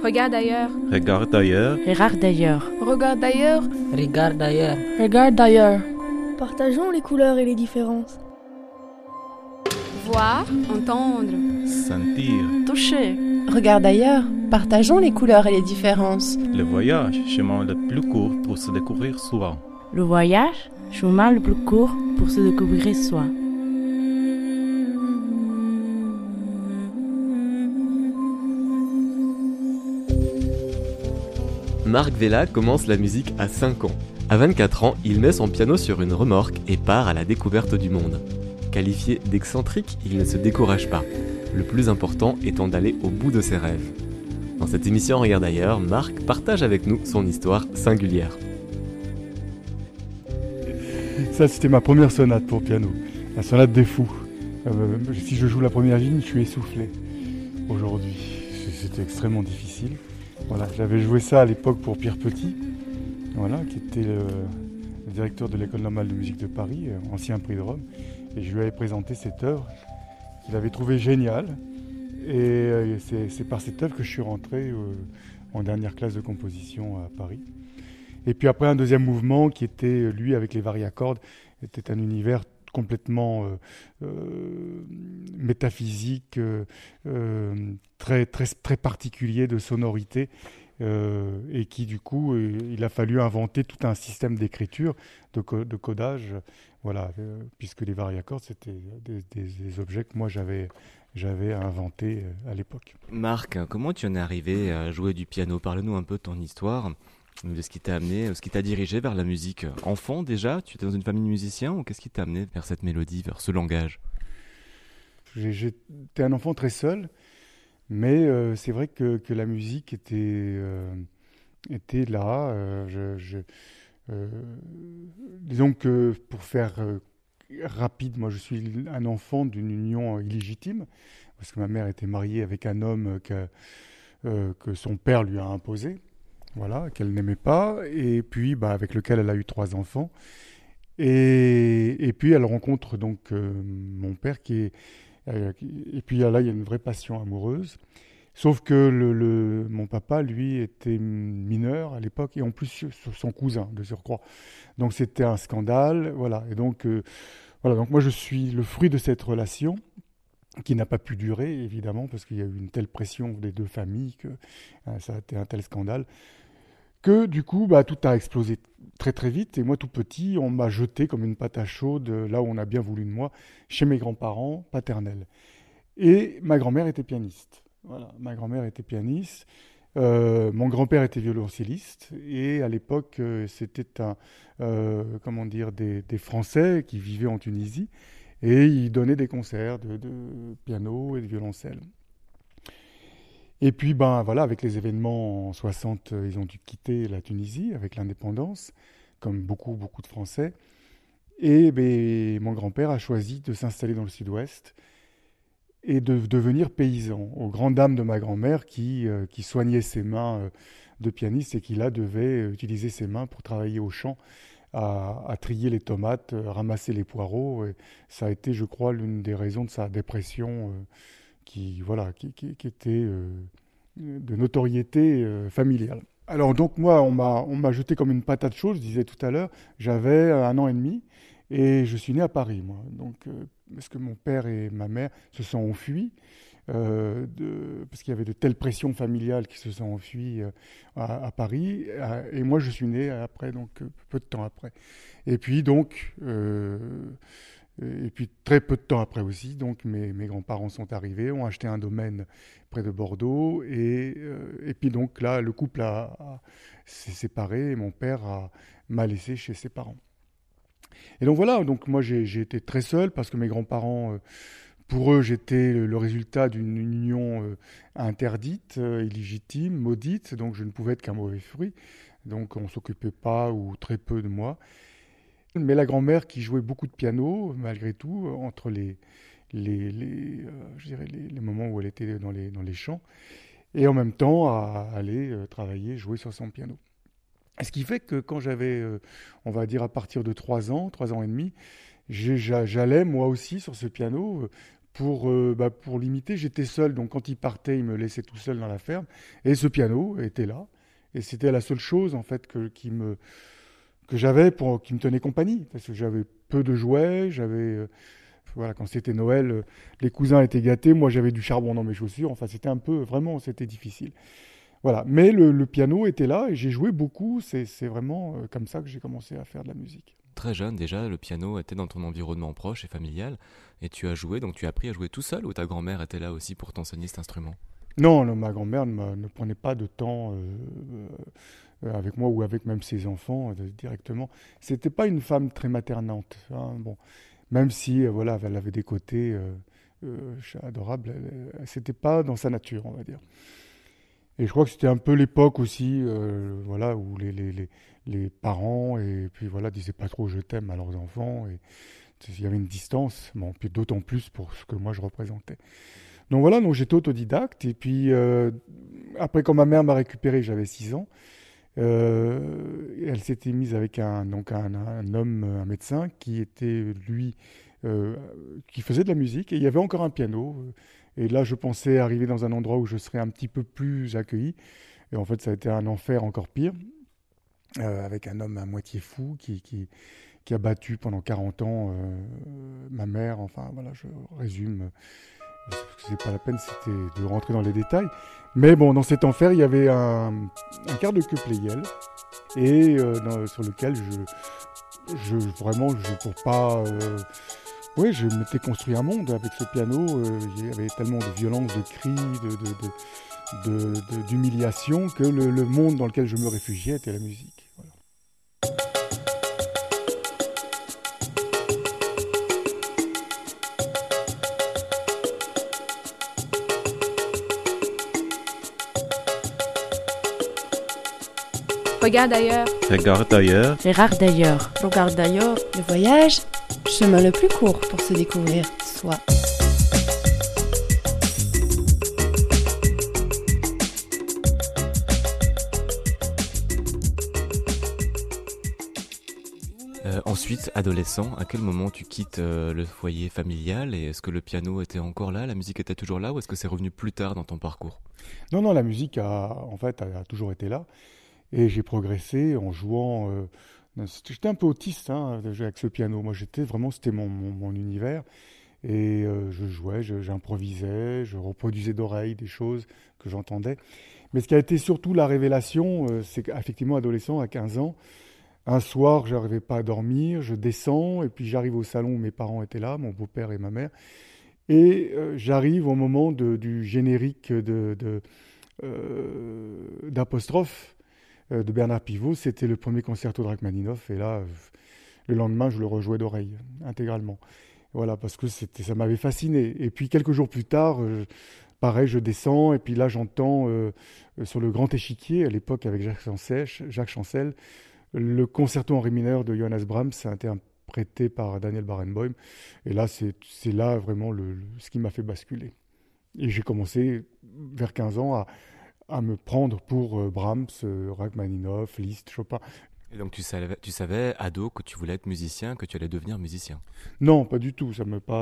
Regarde ailleurs. Regarde ailleurs. Regarde d'ailleurs. Regarde ailleurs. Regarde ailleurs. Regarde d'ailleurs. Partageons les couleurs et les différences. Voir, entendre. Sentir. Toucher. Regarde d'ailleurs. Partageons les couleurs et les différences. Le voyage, chemin le plus court pour se découvrir soi. Le voyage, chemin le plus court pour se découvrir soi. Marc Vella commence la musique à 5 ans. À 24 ans, il met son piano sur une remorque et part à la découverte du monde. Qualifié d'excentrique, il ne se décourage pas. Le plus important étant d'aller au bout de ses rêves. Dans cette émission Regarde ailleurs, Marc partage avec nous son histoire singulière. Ça, c'était ma première sonate pour piano, la sonate des fous. Si je joue la première ligne, je suis essoufflé aujourd'hui. C'était extrêmement difficile. Voilà, j'avais joué ça à l'époque pour Pierre Petit, voilà, qui était le directeur de l'École normale de musique de Paris, ancien prix de Rome. Et je lui avais présenté cette œuvre qu'il avait trouvée géniale. Et c'est par cette œuvre que je suis rentré en dernière classe de composition à Paris. Et puis après, un deuxième mouvement qui était, lui, avec les variacordes, était un univers complètement métaphysique, très, très, très particulier de sonorité, et qui, du coup, il a fallu inventer tout un système d'écriture, de codage, voilà, puisque les variacordes, c'était des objets que moi, j'avais inventés à l'époque. Marc, comment tu en es arrivé à jouer du piano ? Parle-nous un peu de ton histoire, de ce qui t'a amené, ce qui t'a dirigé vers la musique. Enfant déjà, tu étais dans une famille de musiciens ou qu'est-ce qui t'a amené vers cette mélodie, vers ce langage ? J'étais un enfant très seul, mais c'est vrai que la musique était là. Disons que pour faire rapide, moi je suis un enfant d'une union illégitime, parce que ma mère était mariée avec un homme que son père lui a imposé. Voilà, qu'elle n'aimait pas, et puis avec lequel elle a eu 3 enfants. Et puis elle rencontre donc mon père et puis là il y a une vraie passion amoureuse. Sauf que mon papa, lui, était mineur à l'époque, et en plus son cousin de surcroît. Donc c'était un scandale, voilà. Et donc, donc moi je suis le fruit de cette relation, qui n'a pas pu durer, évidemment, parce qu'il y a eu une telle pression des deux familles, que ça a été un tel scandale, que du coup, tout a explosé très très vite. Et moi, tout petit, on m'a jeté comme une patate chaude, là où on a bien voulu de moi, chez mes grands-parents paternels. Et ma grand-mère était pianiste. Voilà, ma grand-mère était pianiste. Mon grand-père était violoncelliste. Et à l'époque, c'était des Français qui vivaient en Tunisie. Et ils donnaient des concerts de piano et de violoncelle. Et puis, avec les événements en 60, ils ont dû quitter la Tunisie avec l'indépendance, comme beaucoup de Français. Et mon grand-père a choisi de s'installer dans le sud-ouest et de devenir paysan, aux grandes dames de ma grand-mère qui soignait ses mains de pianiste et qui, là, devait utiliser ses mains pour travailler au champ, à trier les tomates, ramasser les poireaux. Et ça a été, je crois, l'une des raisons de sa dépression qui était de notoriété familiale. Alors donc moi, on m'a jeté comme une patate chaude, je disais tout à l'heure. J'avais 1 an et demi et je suis né à Paris, moi. Donc, parce que mon père et ma mère se sont enfuis, parce qu'il y avait de telles pressions familiales qui se sont enfuis à Paris. Et moi, je suis né après, donc peu de temps après. Et puis donc... Et puis très peu de temps après aussi, donc mes grands-parents sont arrivés, ont acheté un domaine près de Bordeaux, et puis donc là le couple s'est séparé et mon père m'a laissé chez ses parents. Et donc voilà, donc moi j'ai été très seul parce que mes grands-parents, pour eux j'étais le résultat d'une union interdite, illégitime, maudite, donc je ne pouvais être qu'un mauvais fruit, donc on ne s'occupait pas ou très peu de moi. Mais la grand-mère qui jouait beaucoup de piano, malgré tout, entre les moments où elle était dans les champs, et en même temps à aller travailler, jouer sur son piano. Ce qui fait que quand j'avais, on va dire à partir de 3 ans et demi, j'allais moi aussi sur ce piano pour l'imiter. J'étais seul, donc quand il partait, il me laissait tout seul dans la ferme. Et ce piano était là. Et c'était la seule chose, en fait, que j'avais qui me tenait compagnie. Parce que j'avais peu de jouets, voilà, quand c'était Noël, les cousins étaient gâtés, moi j'avais du charbon dans mes chaussures. Enfin, c'était vraiment, c'était difficile. Voilà. Mais le piano était là et j'ai joué beaucoup. C'est vraiment comme ça que j'ai commencé à faire de la musique. Très jeune déjà, le piano était dans ton environnement proche et familial, et tu as joué, donc tu as appris à jouer tout seul, ou ta grand-mère était là aussi pour t'enseigner cet instrument? Non, ma grand-mère ne prenait pas de temps avec moi ou avec même ses enfants directement. C'était pas une femme très maternante, hein, bon, même si voilà, elle avait des côtés adorables, c'était pas dans sa nature, on va dire. Et je crois que c'était un peu l'époque aussi, voilà, où les parents et puis voilà disaient pas trop je t'aime à leurs enfants, et il y avait une distance, bon, puis d'autant plus pour ce que moi je représentais. Donc voilà, donc j'étais autodidacte, et puis après quand ma mère m'a récupéré, j'avais 6 ans, elle s'était mise avec un homme, un médecin qui était lui, qui faisait de la musique, et il y avait encore un piano. Et là, je pensais arriver dans un endroit où je serais un petit peu plus accueilli. Et en fait, ça a été un enfer encore pire, avec un homme à moitié fou qui a battu pendant 40 ans ma mère. Enfin, voilà, je résume. C'est pas la peine, c'était de rentrer dans les détails. Mais bon, dans cet enfer, il y avait un quart de queue Pleyel, et sur lequel pour pas... oui, je m'étais construit un monde avec ce piano. Il y avait tellement de violence, de cris, d'humiliation, que le monde dans lequel je me réfugiais était la musique. Voilà. Regarde ailleurs. Regarde ailleurs. Gérard d'ailleurs. Regarde d'ailleurs. Le voyage, chemin le plus court pour se découvrir soi. Ensuite, adolescent, à quel moment tu quittes le foyer familial, et est-ce que le piano était encore là, la musique était toujours là, ou est-ce que c'est revenu plus tard dans ton parcours? Non, la musique a toujours été là, et j'ai progressé en jouant. J'étais un peu autiste, hein, avec ce piano. Moi, c'était mon univers, et je jouais, j'improvisais, je reproduisais d'oreilles des choses que j'entendais. Mais ce qui a été surtout la révélation, c'est qu'effectivement, adolescent, à 15 ans, un soir, je n'arrivais pas à dormir, je descends, et puis j'arrive au salon où mes parents étaient là, mon beau-père et ma mère, et j'arrive au moment du générique d'Apostrophe de Bernard Pivot. C'était le premier concerto de Rachmaninoff, et là, le lendemain, je le rejouais d'oreille, intégralement. Voilà, parce que ça m'avait fasciné. Et puis, quelques jours plus tard, pareil, je descends, et puis là, j'entends sur le grand échiquier, à l'époque avec Jacques Chancel, le concerto en ré mineur de Johannes Brahms, interprété par Daniel Barenboim. Et là, c'est là vraiment ce qui m'a fait basculer. Et j'ai commencé, vers 15 ans, à me prendre pour Brahms, Rachmaninoff, Liszt, Chopin. Et donc tu savais, ado, que tu voulais être musicien, que tu allais devenir musicien? Non, pas du tout.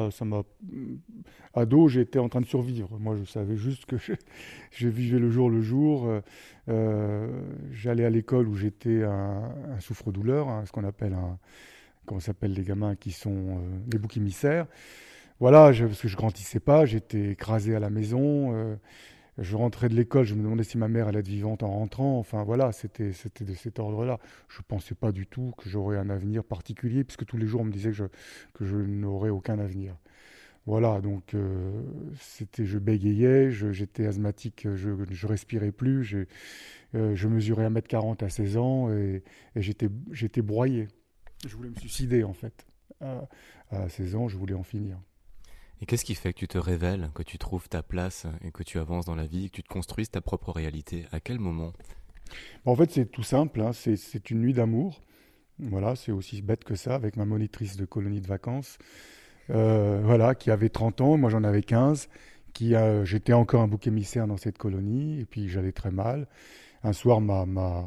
Ado, j'étais en train de survivre. Moi, je savais juste que je vivais le jour. J'allais à l'école où j'étais un souffre-douleur, hein, ce qu'on appelle comment s'appellent les gamins qui sont les boucs émissaires. Voilà, parce que je grandissais pas, j'étais écrasé à la maison. Je rentrais de l'école, je me demandais si ma mère allait être vivante en rentrant. Enfin voilà, c'était de cet ordre-là. Je ne pensais pas du tout que j'aurais un avenir particulier, puisque tous les jours on me disait que je n'aurais aucun avenir. Voilà, donc je bégayais, j'étais asthmatique, je respirais plus, je mesurais 1m40 à 16 ans, et j'étais broyé. Je voulais me suicider en fait. À 16 ans, je voulais en finir. Et qu'est-ce qui fait que tu te révèles, que tu trouves ta place et que tu avances dans la vie, que tu te construises ta propre réalité? À quel moment? En fait, c'est tout simple, hein, c'est une nuit d'amour. Voilà, c'est aussi bête que ça, avec ma monitrice de colonie de vacances, voilà, qui avait 30 ans, moi j'en avais 15, j'étais encore un bouc émissaire dans cette colonie, et puis j'allais très mal. Un soir, m'a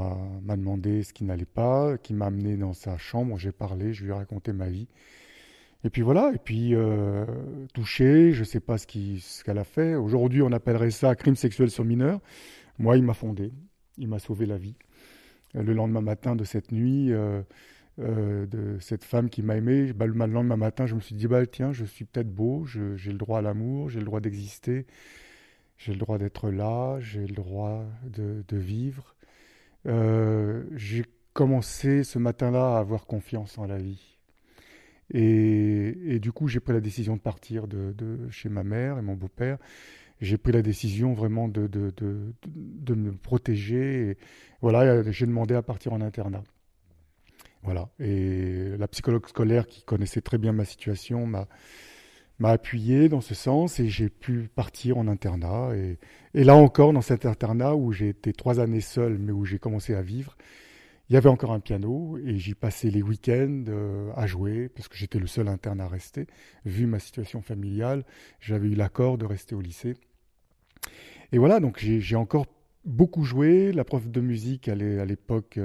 demandé ce qui n'allait pas, qui m'a amené dans sa chambre, j'ai parlé, je lui ai raconté ma vie. Et puis voilà, et puis touché, je ne sais pas ce qu'elle a fait. Aujourd'hui, on appellerait ça crime sexuel sur mineur. Moi, il m'a fondé, il m'a sauvé la vie. Le lendemain matin de cette nuit, de cette femme qui m'a aimé, le lendemain matin, je me suis dit, tiens, je suis peut-être beau, j'ai le droit à l'amour, j'ai le droit d'exister, j'ai le droit d'être là, j'ai le droit de vivre. J'ai commencé ce matin-là à avoir confiance en la vie. Et du coup, j'ai pris la décision de partir de chez ma mère et mon beau-père. J'ai pris la décision vraiment de me protéger. Et voilà, j'ai demandé à partir en internat. Voilà. Et la psychologue scolaire qui connaissait très bien ma situation m'a appuyé dans ce sens et j'ai pu partir en internat. Et là encore, dans cet internat où j'ai été 3 années seul, mais où j'ai commencé à vivre, il y avait encore un piano et j'y passais les week-ends à jouer parce que j'étais le seul interne à rester. Vu ma situation familiale, j'avais eu l'accord de rester au lycée. Et voilà, donc j'ai encore beaucoup joué. La prof de musique, à l'époque,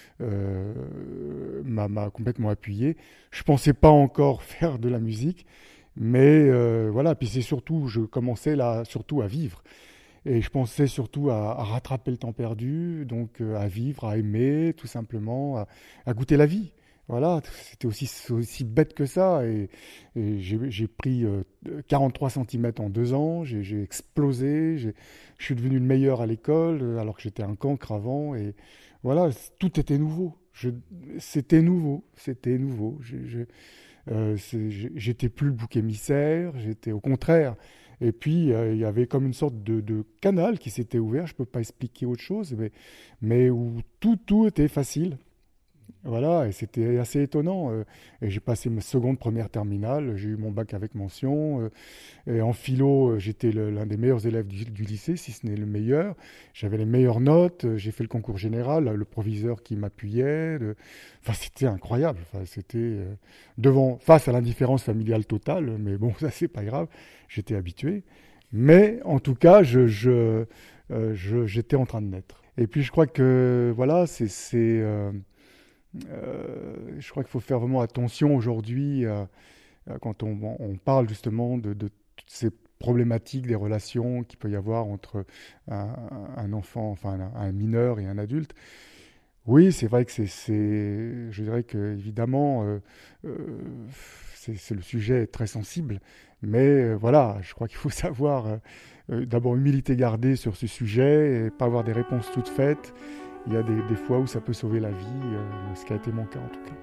m'a complètement appuyé. Je ne pensais pas encore faire de la musique, mais voilà. Puis c'est surtout, je commençais là surtout à vivre. Et je pensais surtout à rattraper le temps perdu, donc à vivre, à aimer, tout simplement, à goûter la vie. Voilà, c'était aussi bête que ça. Et j'ai pris 43 cm en 2 ans, j'ai explosé, je suis devenu le meilleur à l'école, alors que j'étais un cancre avant. Et voilà, tout était nouveau. C'était nouveau. J'étais plus le bouc émissaire, j'étais au contraire. Et puis, il y avait comme une sorte de canal qui s'était ouvert, je ne peux pas expliquer autre chose, mais où tout était facile. Voilà, et c'était assez étonnant. Et j'ai passé ma première terminale, j'ai eu mon bac avec mention. Et en philo, j'étais l'un des meilleurs élèves du lycée, si ce n'est le meilleur. J'avais les meilleures notes, j'ai fait le concours général, le proviseur qui m'appuyait. Enfin, c'était incroyable. Enfin, c'était face à l'indifférence familiale totale, mais bon, ça, c'est pas grave, j'étais habitué. Mais en tout cas, j'étais en train de naître. Et puis, je crois que, voilà, je crois qu'il faut faire vraiment attention aujourd'hui quand on parle justement de toutes ces problématiques des relations qu'il peut y avoir entre un enfant, enfin un mineur et un adulte. Oui, c'est vrai que je dirais que évidemment, le sujet est très sensible, mais voilà, je crois qu'il faut savoir d'abord humilité garder sur ce sujet et pas avoir des réponses toutes faites. Il y a des fois où ça peut sauver la vie, ce qui a été mon cas en tout cas.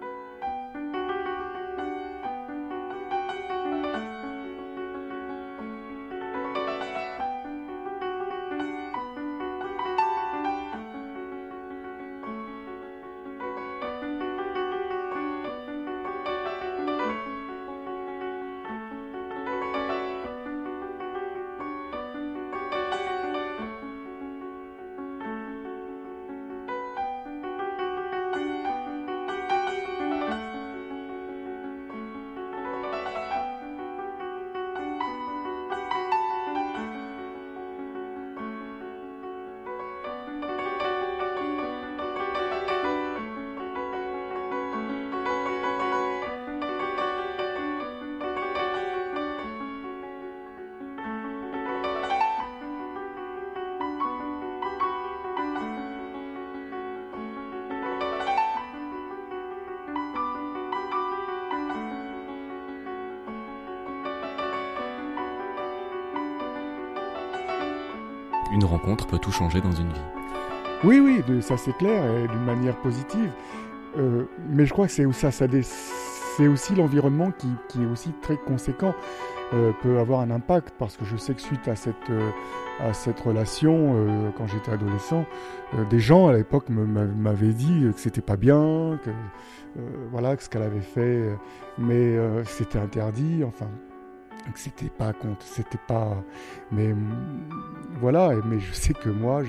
Une rencontre peut tout changer dans une vie. Oui, ça c'est clair, et d'une manière positive. Mais je crois que c'est aussi l'environnement qui est aussi très conséquent, peut avoir un impact, parce que je sais que suite à cette relation, quand j'étais adolescent, des gens à l'époque m'avaient dit que c'était pas bien, que voilà, que ce qu'elle avait fait, mais c'était interdit, enfin. C'était pas, mais voilà, mais je sais que moi,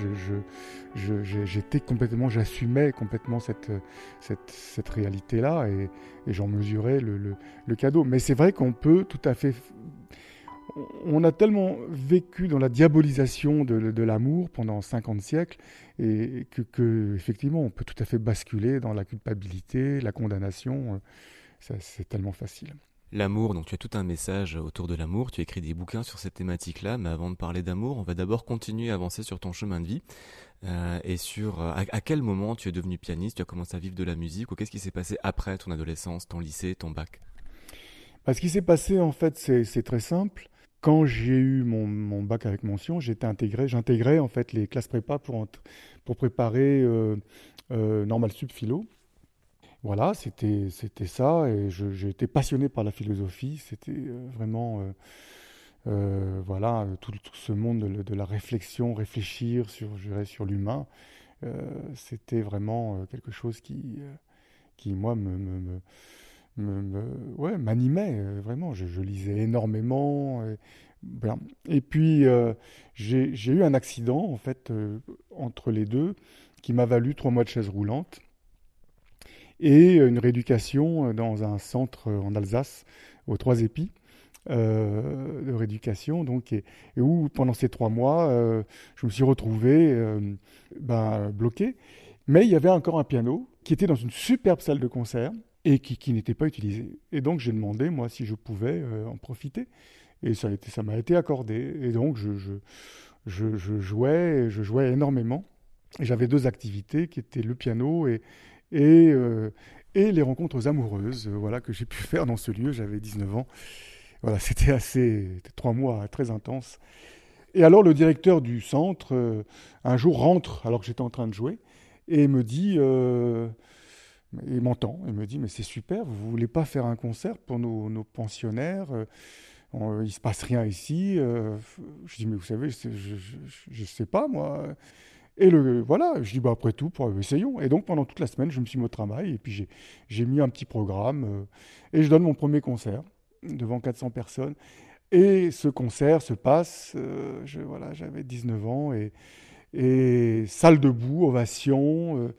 j'assumais complètement cette réalité-là, et j'en mesurais le cadeau. Mais c'est vrai qu'on peut tout à fait, on a tellement vécu dans la diabolisation de l'amour pendant 50 siècles, et que effectivement, on peut tout à fait basculer dans la culpabilité, la condamnation. c'est tellement facile. L'amour, donc tu as tout un message autour de l'amour, tu écris des bouquins sur cette thématique-là, mais avant de parler d'amour, on va d'abord continuer à avancer sur ton chemin de vie et sur à quel moment tu es devenu pianiste, tu as commencé à vivre de la musique ou qu'est-ce qui s'est passé après ton adolescence, ton lycée, ton bac? Ce qui s'est passé, en fait, c'est très simple. Quand j'ai eu mon bac avec mention, j'intégrais en fait les classes prépa pour préparer Normal Sup Philo. Voilà, c'était ça, et j'ai été passionné par la philosophie. C'était vraiment, voilà, tout ce monde de la réflexion, réfléchir sur l'humain. C'était vraiment quelque chose qui moi, ouais, m'animait, vraiment. Je lisais énormément. Et puis, j'ai eu un accident, en fait, entre les deux, qui m'a valu 3 mois de chaise roulante et une rééducation dans un centre en Alsace, aux Trois Épis, de rééducation, donc, et où pendant ces 3 mois, je me suis retrouvé bloqué. Mais il y avait encore un piano qui était dans une superbe salle de concert et qui n'était pas utilisé. Et donc j'ai demandé, moi, si je pouvais en profiter. Et ça m'a été accordé. Et donc je jouais énormément. Et j'avais 2 activités qui étaient le piano et les rencontres amoureuses, voilà, que j'ai pu faire dans ce lieu. J'avais 19 ans. Voilà, c'était 3 mois très intenses. Et alors le directeur du centre, un jour rentre, alors que j'étais en train de jouer, et me dit, il m'entend, il me dit, mais c'est super, vous voulez pas faire un concert pour nos pensionnaires, il se passe rien ici. Je dis, mais vous savez, je sais pas, moi. Et voilà, je dis, après tout, essayons. Et donc, pendant toute la semaine, je me suis mis au travail, et puis j'ai mis un petit programme, et je donne mon premier concert devant 400 personnes. Et ce concert se passe, voilà, j'avais 19 ans, et salle debout, ovation,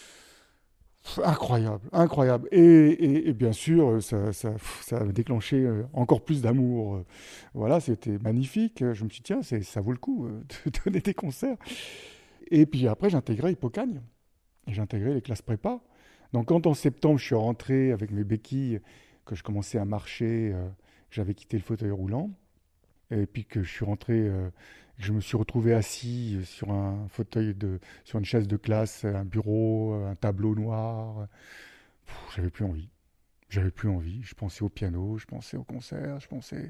incroyable. Et bien sûr, ça a déclenché encore plus d'amour. Voilà, c'était magnifique. Je me suis dit, tiens, ça vaut le coup de donner des concerts. Et puis après, j'ai intégré Hippocagne. Et j'ai intégré les classes prépa. Donc quand en septembre, je suis rentré avec mes béquilles, que je commençais à marcher, j'avais quitté le fauteuil roulant. Et puis que je suis rentré, je me suis retrouvé assis sur un fauteuil, sur une chaise de classe, un bureau, un tableau noir. J'avais plus envie. Je pensais au piano, je pensais au concert, je pensais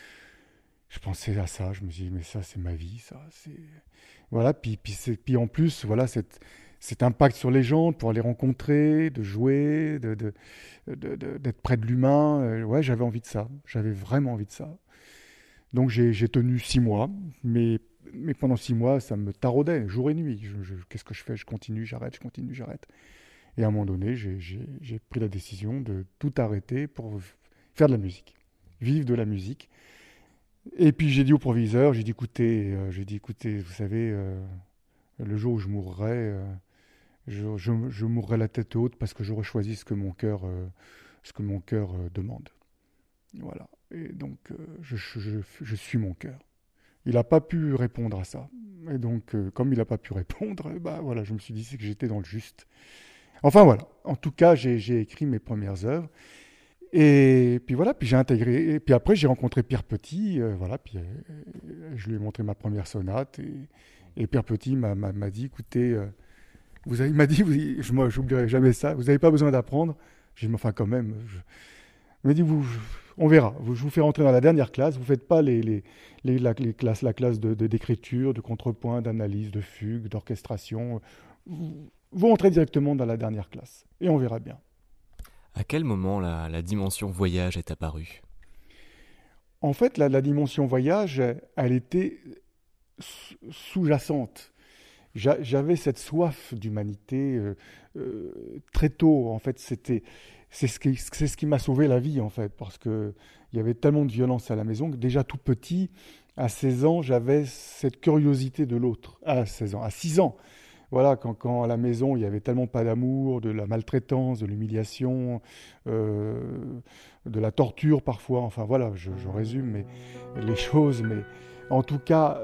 à ça. Je me dis, mais ça, c'est ma vie, ça. Voilà, puis en plus, voilà, cet impact sur les gens, pour les rencontrer, de jouer, d'être près de l'humain. Ouais, j'avais envie de ça. J'avais vraiment envie de ça. Donc j'ai tenu 6 mois, mais pendant 6 mois, ça me taraudait, jour et nuit. Qu'est-ce que je fais? Je continue, j'arrête. Et à un moment donné, j'ai pris la décision de tout arrêter pour faire de la musique, vivre de la musique. Et puis j'ai dit au proviseur, écoutez, vous savez, le jour où je mourrai, je mourrai la tête haute parce que j'aurai choisi ce que mon cœur demande. Voilà. Et donc, je suis mon cœur. Il n'a pas pu répondre à ça. Et donc, comme il n'a pas pu répondre, voilà, je me suis dit que j'étais dans le juste. Enfin, voilà. En tout cas, j'ai écrit mes premières œuvres. Et puis voilà, puis j'ai intégré. Et puis après, j'ai rencontré Pierre Petit. Voilà, puis je lui ai montré ma première sonate. Et Pierre Petit m'a dit, écoutez, il m'a dit, moi, j'oublierai jamais ça, vous n'avez pas besoin d'apprendre. J'ai dit, mais enfin, quand même. Il m'a dit, on verra. Je vous fais rentrer dans la dernière classe. Vous ne faites pas la classe d'écriture, de contrepoint, d'analyse, de fugue, d'orchestration. Vous entrez directement dans la dernière classe. Et on verra bien. À quel moment la dimension voyage est apparue? En fait, la dimension voyage, elle était sous-jacente. J'avais cette soif d'humanité très tôt. En fait, c'est ce qui m'a sauvé la vie, en fait, parce qu'il y avait tellement de violence à la maison que déjà tout petit, à 16 ans, j'avais cette curiosité de l'autre. À 6 ans, voilà, quand à la maison, il n'y avait tellement pas d'amour, de la maltraitance, de l'humiliation, de la torture parfois. Enfin voilà, je résume les choses, mais en tout cas,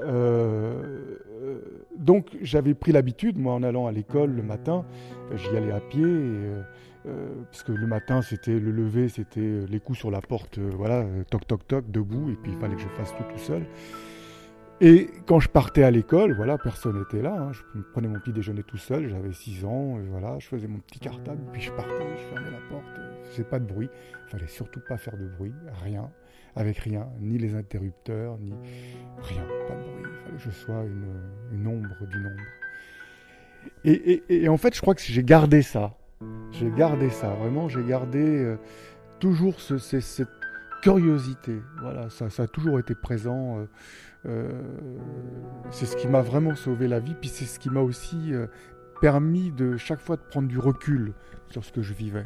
donc j'avais pris l'habitude, moi, en allant à l'école le matin, j'y allais à pied, Puisque le matin, c'était le lever, c'était les coups sur la porte, voilà, toc toc toc, debout, et puis il fallait que je fasse tout seul. Et quand je partais à l'école, voilà, personne n'était là, hein. Je prenais mon petit déjeuner tout seul, j'avais 6 ans, et voilà, je faisais mon petit cartable, puis je partais, je fermais la porte, je faisais pas de bruit, il fallait surtout pas faire de bruit, rien, avec rien, ni les interrupteurs, ni rien, pas de bruit, il fallait que je sois une ombre d'une ombre. Et en fait, je crois que j'ai gardé ça, vraiment, j'ai gardé toujours cette curiosité, voilà, ça a toujours été présent. C'est ce qui m'a vraiment sauvé la vie, puis c'est ce qui m'a aussi permis de chaque fois de prendre du recul sur ce que je vivais.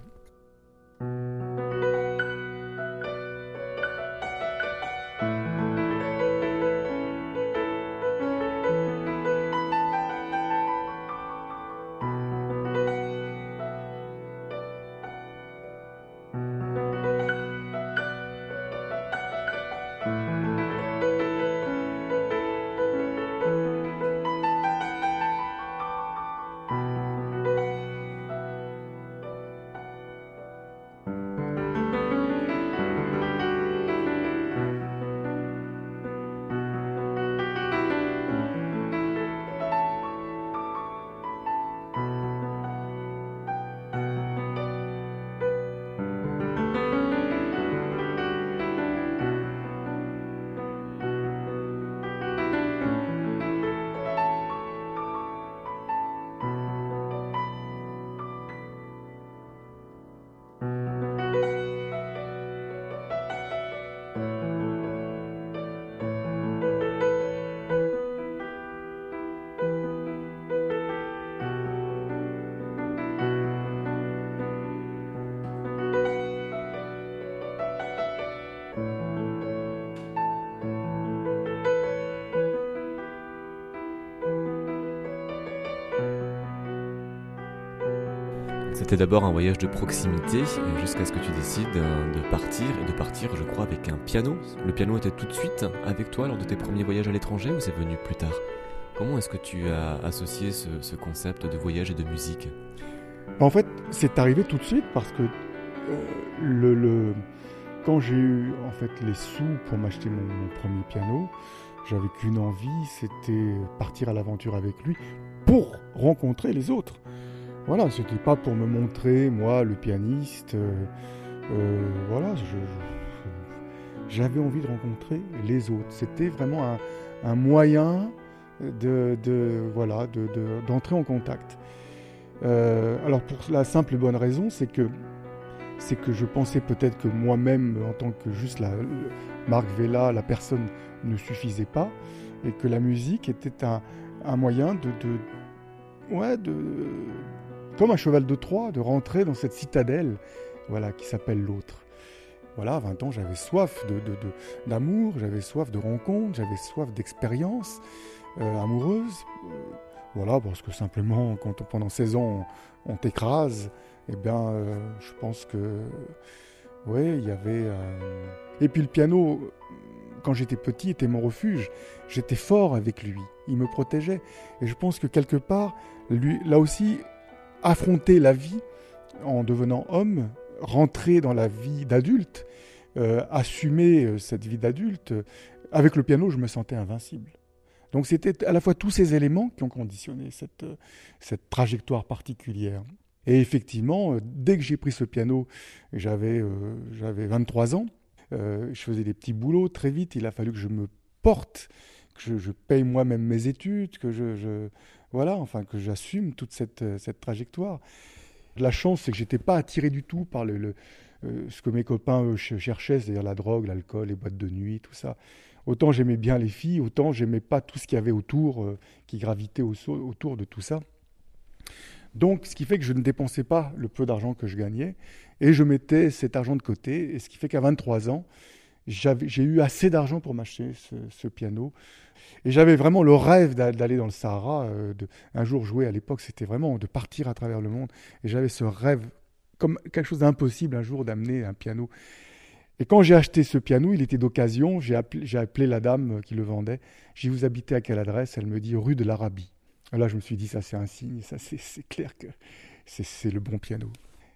C'était d'abord un voyage de proximité jusqu'à ce que tu décides de partir, et de partir, je crois, avec un piano. Le piano était tout de suite avec toi lors de tes premiers voyages à l'étranger ou c'est venu plus tard ? Comment est-ce que tu as associé ce concept de voyage et de musique ? En fait, c'est arrivé tout de suite parce que quand j'ai eu en fait les sous pour m'acheter mon premier piano, j'avais qu'une envie, c'était partir à l'aventure avec lui pour rencontrer les autres. Voilà, c'était pas pour me montrer, moi, le pianiste. Voilà, j'avais envie de rencontrer les autres. C'était vraiment un moyen d'entrer en contact. Alors pour la simple et bonne raison, c'est que je pensais peut-être que moi-même, en tant que juste Marc Vella, la personne ne suffisait pas, et que la musique était un moyen comme un cheval de Troie, de rentrer dans cette citadelle, voilà, qui s'appelle l'autre. Voilà, à 20 ans, j'avais soif d'amour, j'avais soif de rencontres, j'avais soif d'expériences amoureuses. Voilà, parce que simplement, quand pendant 16 ans, on t'écrase, eh bien, je pense que, oui, il y avait... Et puis le piano, quand j'étais petit, était mon refuge. J'étais fort avec lui, il me protégeait. Et je pense que quelque part, lui, là aussi, affronter la vie en devenant homme, rentrer dans la vie d'adulte, assumer cette vie d'adulte, avec le piano, je me sentais invincible. Donc c'était à la fois tous ces éléments qui ont conditionné cette trajectoire particulière. Et effectivement, dès que j'ai pris ce piano, j'avais 23 ans, je faisais des petits boulots très vite, il a fallu que je me porte, que je paye moi-même mes études, que que j'assume toute cette trajectoire. La chance, c'est que je n'étais pas attiré du tout par ce que mes copains cherchaient, c'est-à-dire la drogue, l'alcool, les boîtes de nuit, tout ça. Autant j'aimais bien les filles, autant j'aimais pas tout ce qu'il y avait autour, qui gravitait autour de tout ça. Donc, ce qui fait que je ne dépensais pas le peu d'argent que je gagnais, et je mettais cet argent de côté, et ce qui fait qu'à 23 ans, j'ai eu assez d'argent pour m'acheter ce piano. Et j'avais vraiment le rêve d'aller dans le Sahara, un jour jouer. À l'époque, c'était vraiment de partir à travers le monde. Et j'avais ce rêve, comme quelque chose d'impossible un jour, d'amener un piano. Et quand j'ai acheté ce piano, il était d'occasion. J'ai appelé la dame qui le vendait. J'ai dit, vous habitez à quelle adresse ? Elle me dit, rue de l'Arabie. Là, je me suis dit, ça c'est un signe. Ça, c'est clair que c'est le bon piano.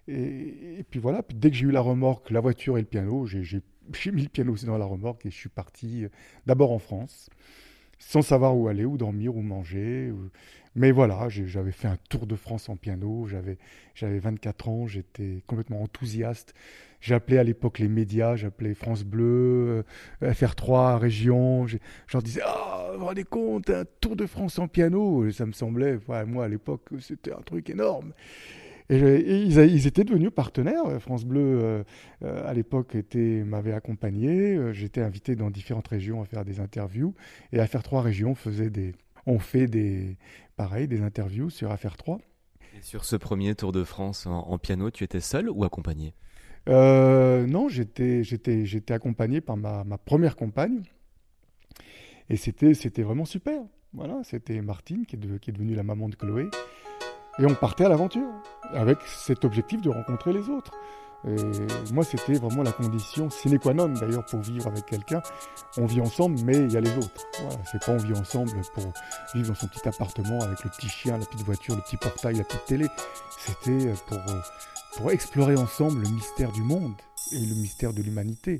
Et puis voilà, puis dès que j'ai eu la remorque, la voiture et le piano, j'ai mis le piano aussi dans la remorque et je suis parti d'abord en France, sans savoir où aller, où dormir, où manger. Mais voilà, j'avais fait un tour de France en piano, j'avais 24 ans, j'étais complètement enthousiaste. J'appelais à l'époque les médias, j'appelais France Bleu, FR3, Région. Je leur disais, vous vous rendez compte, un tour de France en piano. Et ça me semblait, moi à l'époque, c'était un truc énorme. Et ils étaient devenus partenaires. France Bleu, à l'époque, m'avait accompagné. J'étais invité dans différentes régions à faire des interviews. Et FR3 Région ont fait des interviews sur FR3. Et sur ce premier Tour de France en piano, tu étais seul ou accompagné ? Non, j'étais accompagné par ma première compagne. Et c'était vraiment super. Voilà, c'était Martine qui est devenue la maman de Chloé. Et on partait à l'aventure, avec cet objectif de rencontrer les autres. Et moi, c'était vraiment la condition sine qua non, d'ailleurs, pour vivre avec quelqu'un. On vit ensemble, mais il y a les autres. Voilà, c'est pas on vit ensemble pour vivre dans son petit appartement avec le petit chien, la petite voiture, le petit portail, la petite télé. C'était pour explorer ensemble le mystère du monde et le mystère de l'humanité.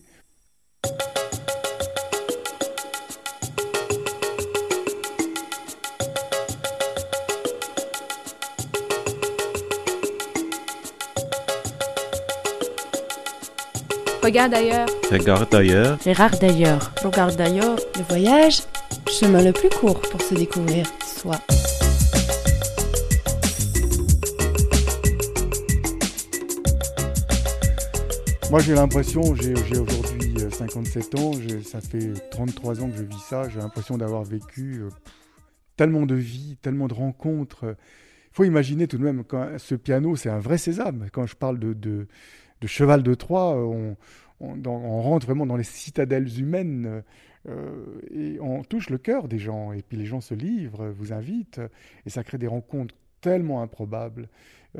Regarde ailleurs. Regarde ailleurs. Regarde d'ailleurs. Regarde d'ailleurs. Le voyage, chemin le plus court pour se découvrir soi. Moi, j'ai l'impression, j'ai aujourd'hui 57 ans, ça fait 33 ans que je vis ça, j'ai l'impression d'avoir vécu tellement de vie, tellement de rencontres. Il faut imaginer tout de même, ce piano, c'est un vrai sésame. Quand je parle de cheval de Troie, on rentre vraiment dans les citadelles humaines et on touche le cœur des gens. Et puis les gens se livrent, vous invitent, et ça crée des rencontres tellement improbables.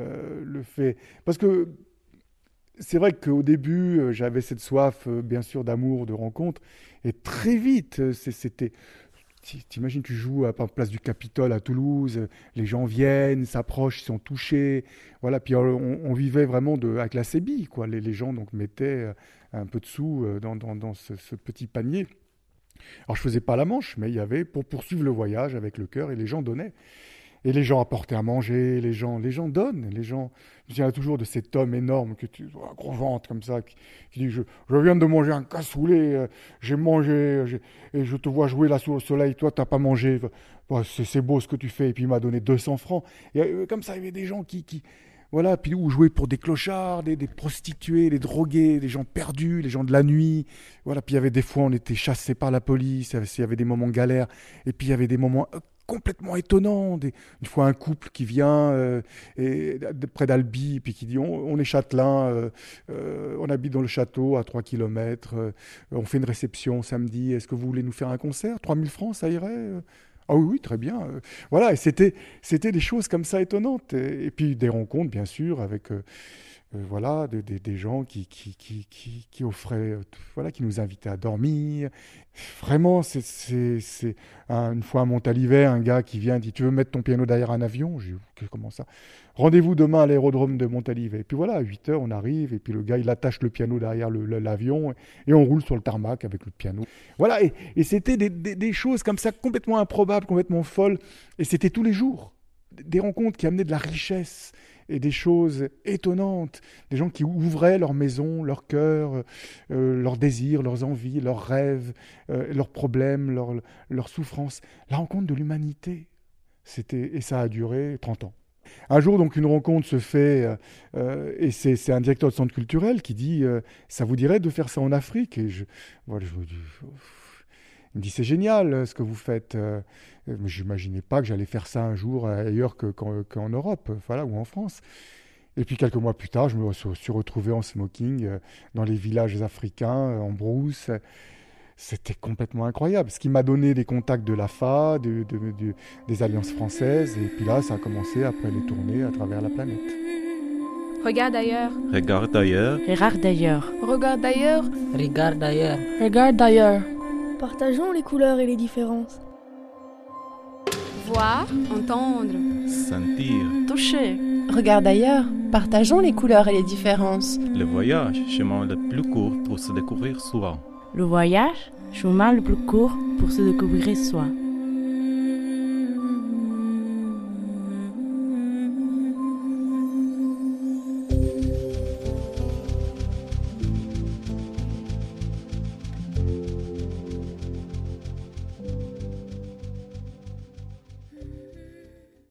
Parce que c'est vrai qu'au début, j'avais cette soif, bien sûr, d'amour, de rencontre, et très vite, c'était... T'imagines, tu joues à Place du Capitole à Toulouse, les gens viennent, s'approchent, ils sont touchés. Voilà, puis on vivait vraiment avec la sébille, quoi. Les gens donc mettaient un peu de sous dans ce petit panier. Alors je faisais pas la manche, mais il y avait pour poursuivre le voyage avec le cœur, et les gens donnaient. Et les gens apportaient à manger, les gens donnent. Je me souviens toujours de cet homme énorme, un gros ventre comme ça, qui dit je viens de manger un cassoulet, j'ai mangé, et je te vois jouer là sous le soleil, toi t'as pas mangé, c'est beau ce que tu fais. Et puis il m'a donné 200 francs. Et comme ça, il y avait des gens qui voilà, puis où jouaient pour des clochards, des prostituées, des drogués, des gens perdus, les gens de la nuit. Voilà, puis il y avait des fois, on était chassés par la police, il y avait des moments galères, et puis il y avait des moments complètement étonnant. Une fois un couple qui vient près d'Albi, puis qui dit on est châtelain, on habite dans le château à 3 km, on fait une réception samedi, est-ce que vous voulez nous faire un concert ? 3000 francs, ça irait ? Ah oui, très bien. Voilà, et c'était des choses comme ça étonnantes. Et puis des rencontres, bien sûr, avec des gens qui offraient, qui nous invitaient à dormir. Vraiment, c'est une fois à Montalivet, un gars qui vient dit « Tu veux mettre ton piano derrière un avion ?» J'ai dit « Comment ça ?» Rendez-vous demain à l'aérodrome de Montalivet. Et puis voilà, à 8h, on arrive, et puis le gars, il attache le piano derrière l'avion, et on roule sur le tarmac avec le piano. Voilà, et c'était des choses comme ça, complètement improbables, complètement folles, et c'était tous les jours. Des rencontres qui amenaient de la richesse, et des choses étonnantes, des gens qui ouvraient leur maison, leur cœur, leurs désirs, leurs envies, leurs rêves, leurs problèmes, leurs souffrances. La rencontre de l'humanité, et ça a duré 30 ans. Un jour, donc, une rencontre se fait, et c'est un directeur de centre culturel qui dit « Ça vous dirait de faire ça en Afrique ?» Et je me dis... Il me dit « C'est génial ce que vous faites. » Mais je n'imaginais pas que j'allais faire ça un jour ailleurs qu'en Europe, ou en France. Et puis quelques mois plus tard, je me suis retrouvé en smoking dans les villages africains, en brousse. C'était complètement incroyable. Ce qui m'a donné des contacts de l'AFA, des alliances françaises. Et puis là, ça a commencé après les tournées à travers la planète. Regarde ailleurs. Regarde ailleurs. Regarde d'ailleurs. Regarde ailleurs. Regarde ailleurs. Regarde d'ailleurs. Partageons les couleurs et les différences. Voir, entendre. Sentir. Toucher. Regarde ailleurs, partageons les couleurs et les différences. Le voyage, chemin le plus court pour se découvrir soi. Le voyage, chemin le plus court pour se découvrir soi.